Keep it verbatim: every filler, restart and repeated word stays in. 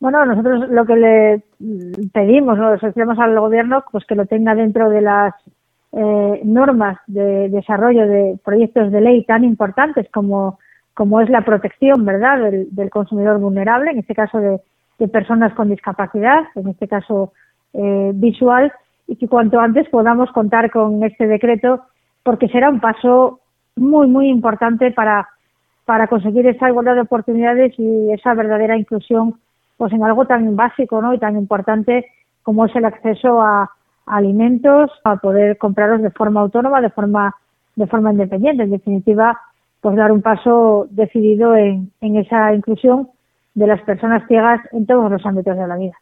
Bueno, nosotros lo que le pedimos, ¿no? Le solicitamos al gobierno pues que lo tenga dentro de las eh, normas de desarrollo de proyectos de ley tan importantes como, como es la protección, ¿verdad?, del, del consumidor vulnerable, en este caso de, de personas con discapacidad, en este caso eh, visual, y que cuanto antes podamos contar con este decreto, porque será un paso muy, muy importante para, para conseguir esa igualdad de oportunidades y esa verdadera inclusión pues en algo tan básico, ¿no?, y tan importante como es el acceso a, a alimentos, a poder comprarlos de forma autónoma, de forma de forma independiente. En definitiva, pues dar un paso decidido en, en esa inclusión de las personas ciegas en todos los ámbitos de la vida.